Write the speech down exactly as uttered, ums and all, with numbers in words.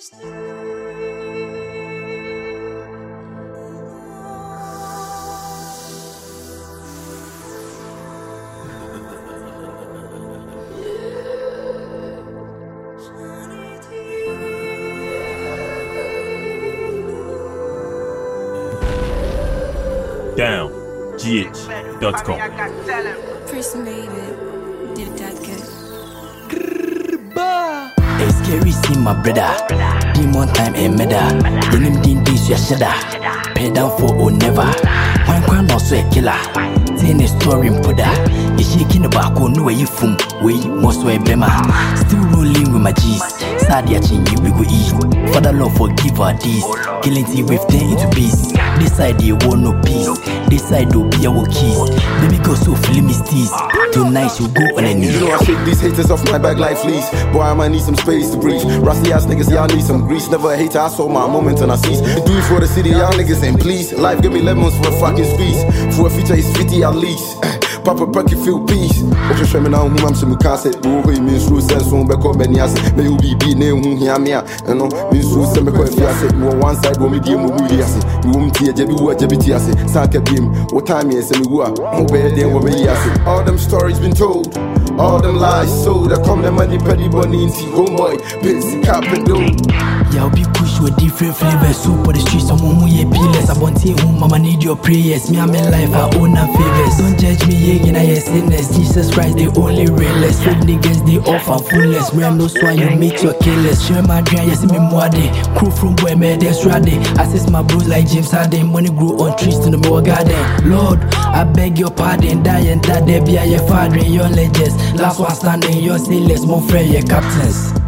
Down G H dot com. Chris made it. Did that good. It's scary see my brother. Demon time and meda. Denim din this ya shada. Pay down for or never. One crime also a killer. Telling a story in Poda. You shaking the back on no way you from. Way most way bema. Still rolling with my G's. Sad yachin you we go eat. Father love forgive our deeds. Killing tea with ten into peace. This side you want no peace. This side do be our keys. Baby go so feeling me steez. Tonight you go on a knee. You know I shake these haters off my back like fleas. Boy I might need some space to breathe. Rusty ass niggas y'all need some grease. Never a hater, I saw my moment and I cease. Do it for the city y'all niggas ain't please. Life give me lemons for a fucking squeeze. For a future is fifty at least. Papa Perky feel peace. Okay, show me now who I'm some cassette. Do we means through sense on back on Benny Asset. May you be be name who hear me. And no means through some because if you say you one side when we deal with you asset. You won't tear Jebby what Jebby asset. Sanka beam. What time is and we were mobile then when we asset. All them stories been told. All them lies sold. I come the money petty bunny into homeboy. Pins cap and do. Yeah, be push with different flavors. Soup for the streets, someone who ye peeless. I want to home, mama need your prayers. Me, I'm in life, I own and favors. Don't judge me, yeah, and I sinners. Jesus Christ, the only realest. Fake niggas, they offer fullest. Me, I'm no swine, you meet your killers. Share my dry, yes, me, mwade. Crew from boy, me, that's ready. Assist my bros like James Harden. Money grew on trees to the more garden. Lord, I beg your pardon. Die and that, there be a your father, your legends. Last one standing, your sailors, more friend, your captains.